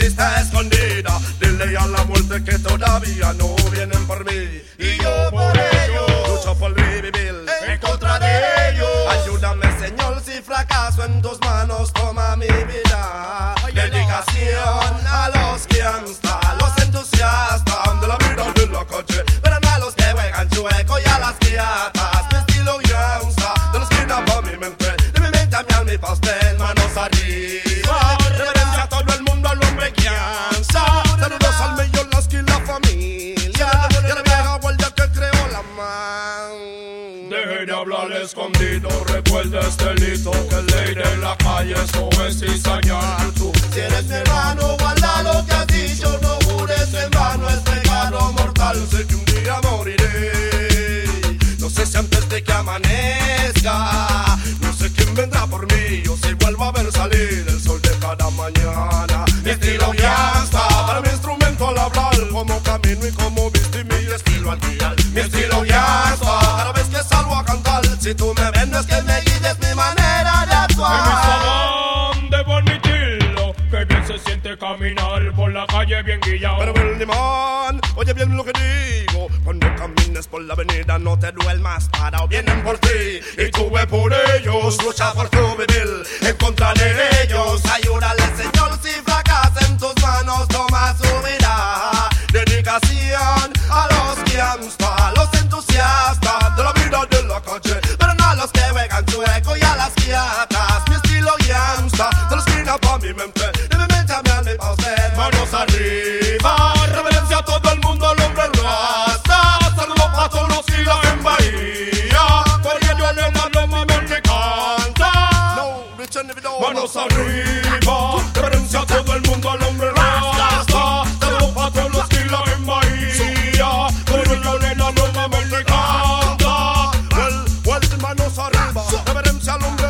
está escondida. Dile a la muerte que todavía no vienen por mí. Y yo por ellos lucho por vivir en contra de ellos. Ayúdame, Señor, si fracaso en tus manos, toma mi vida. Dedicación a los que a los entusiastas de la vida de la calle, pero no a los que juegan chueco y a las criatas. Mi estilo gangsta, de la esquina pa' mi mente, de mi mente a mi alma y pastel, manos arriba. Reverencia a todo el mundo, al hombre que ansa. Saludos al millón, las que la familia, y a la vieja guardia que creó la man. Deje de hablar escondido, recuerda este delito, que ley de la calle, eso es cizañar. Si eres mi hermano, guarda lo que has dicho, no jures en vano, es pecado mortal. Sé que un día moriré, no sé si antes de que amanezca, no sé quién vendrá por mí, o si vuelvo a ver salir el sol de cada mañana. Mi estilo gangsta, para mi instrumento al hablar, como camino y como visto y mi estilo al guiar. Mi estilo gangsta, cada vez que salgo a cantar, si tú me ves no es que me guíes mi manera de actuar. Debo admitirlo, que bien se siente caminar por la calle bien guiado. Pero Williman, oye bien lo que digo, cuando camines por la avenida no te duermas, parado vienen por ti y tú ve por ellos. Lucha por tu vivir en contra de ellos. Ayúdale, Señor, si fracasa en tus manos, toma su vida. Dedicación a los gangsta, a los entusiastas de la vida de la calle, pero no a los que juegan chueco y a las quiatas. Mi estilo gangsta, de la esquina pa' mi mente, de mi mente a mi alma y pa' usted. Manos arriba, reverencia a todo el mundo, al hombre rasta. Saludos pa' todos los que la en Bahía, por ello el hermano mi mente canta. No, manos arriba, reverencia a todo el mundo, al hombre rasta. Saludos pa' todos los que la en Bahía, por ello el hermano mi mente canta. Well, manos arriba, reverencia al hombre